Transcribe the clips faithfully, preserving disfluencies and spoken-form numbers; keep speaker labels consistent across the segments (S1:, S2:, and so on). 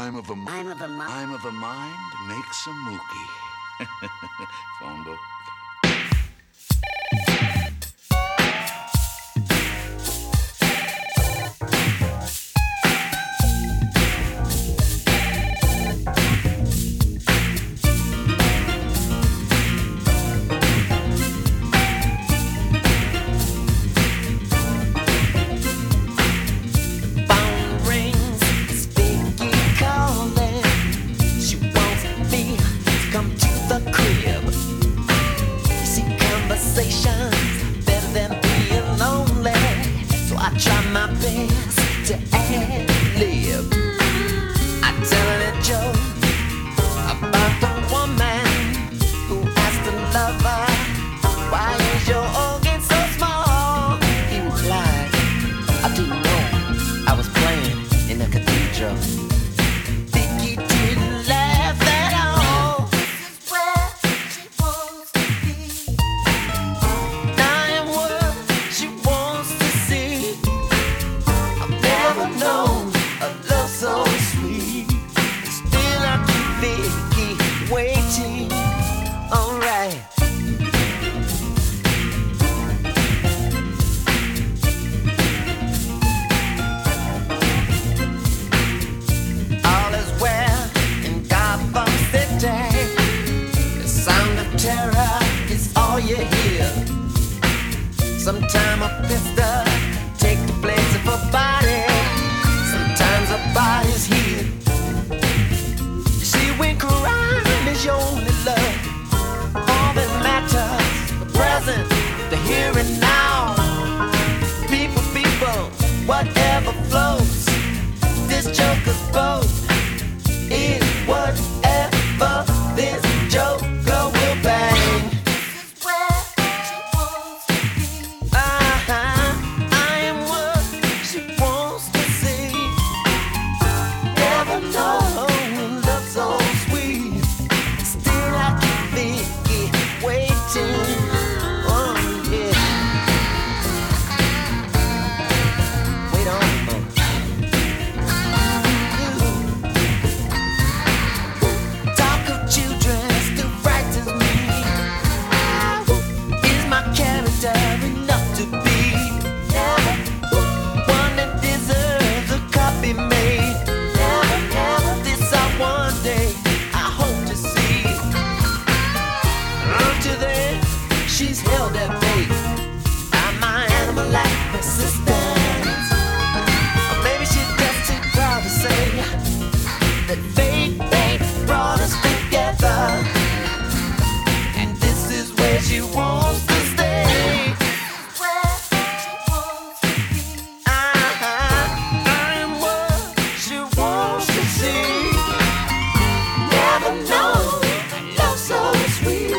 S1: I'm of a,
S2: I'm of a mind.
S1: I'm of a mind, make some mookie. Phone book.
S3: Better than being lonely, so I try my best to ad-lib. I tell a joke about the woman who asked the lover, "Why is your organ so small?" He replied, "I didn't know I was playing in the cathedral." Vicky didn't laugh at all. Known a love so sweet, still I keep Vicky waiting. Alright. All is well in Gotham City. The sound of terror is all you hear. Sometime a pistol take the place of a body. Sometimes a body's here. See, when crime is your only love, all that matters, the present, the here and now. People, people, whatever floats. This joker's boat is whatever this joker will bang. She's held at bay by my animal-like persistence. Or maybe she's just too proud to say that fate, fate brought us together, and this is where she wants to stay. I, I am what she wants to see. Never known love so sweet.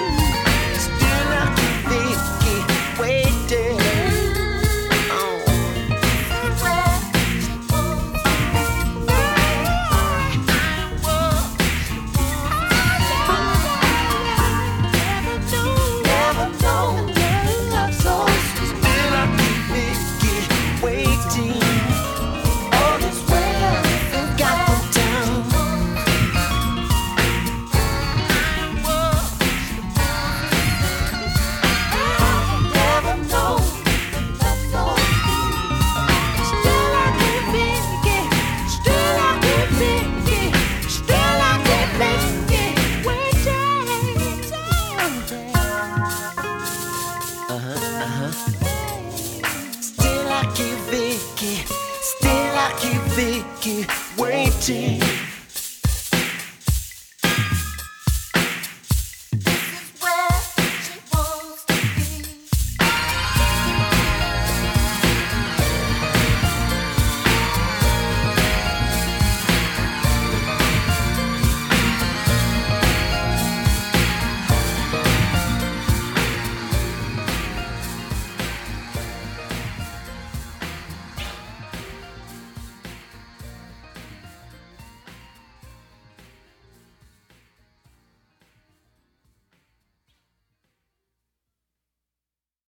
S3: Still I keep Vicky waiting.